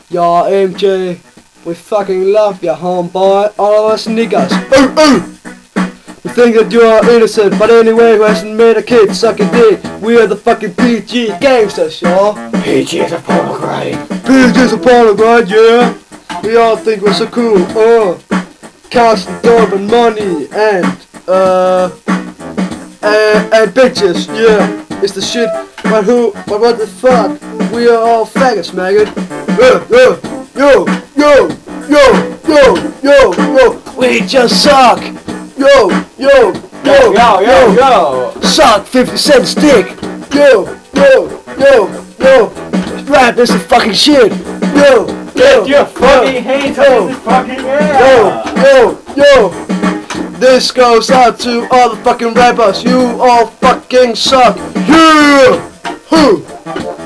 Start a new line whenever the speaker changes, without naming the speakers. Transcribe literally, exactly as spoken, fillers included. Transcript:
Yo, M J, we fucking love you, homeboy. All of us niggas. Ooh, ooh. We think that you are innocent, but anyway, who hasn't made a kid suck a dick? We are the fucking P G gangsters, y'all.
P G is a pomegranate.
P G is a pomegranate, yeah. We all think we're so cool. Uh, cars and dope and money and uh and, and bitches, yeah. It's the shit. But who? But what the fuck? We are all faggots, maggot. Uh, uh, yo, yo, yo, yo, yo, yo. We just suck. Yo, yo, yo,
Yo, yo, yo.
Suck fifty cents dick. Yo, yo, yo, yo. Rap is the fucking shit. Yo, yo,
Get your fucking
yo,
hands
yo,
on this fucking
yo,
air.
yo, yo. This goes out to all the fucking rappers. You all fucking suck. Yeah. Huh.